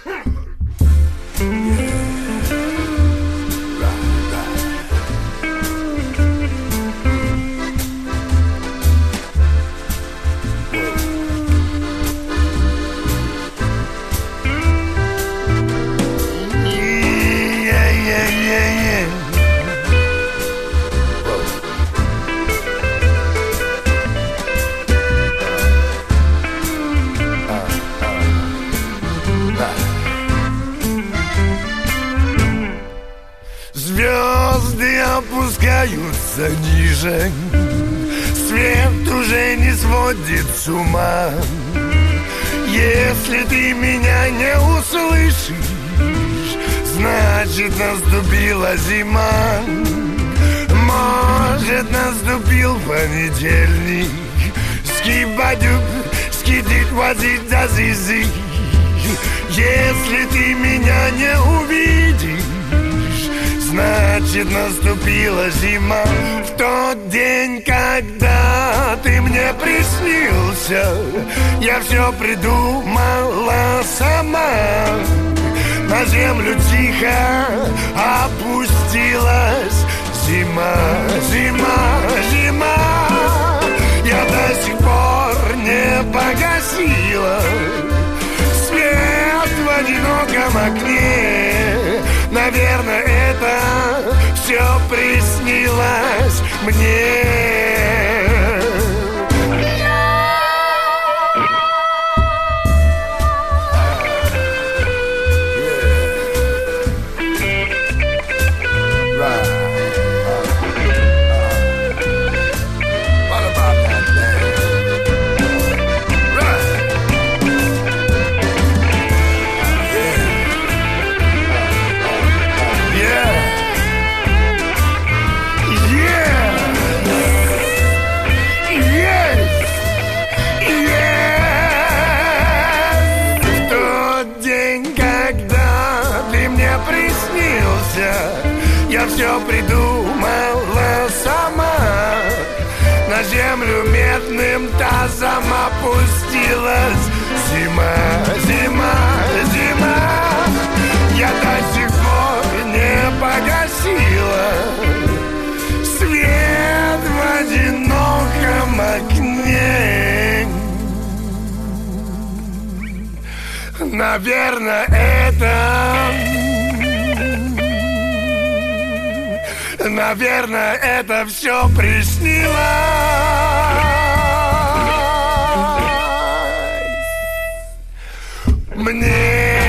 Звезды опускаются ниже, свет уже не сводит с ума. Если ты меня не услышишь, значит наступила зима. Может наступил понедельник, скибадюк, скидит возить азизи. Если ты меня не увидишь, значит наступила зима. В тот день, когда ты мне приснился, я все придумала сама. На землю тихо опустилась зима, зима, зима. Я до сих пор не погасила свет в одиноком окне. Наверное, это все приснилось мне. Я все придумала сама. На землю медным тазом опустилась зима, зима, зима. Я до сих пор не погасила свет в одиноком окне. Наверное, это все приснилось мне.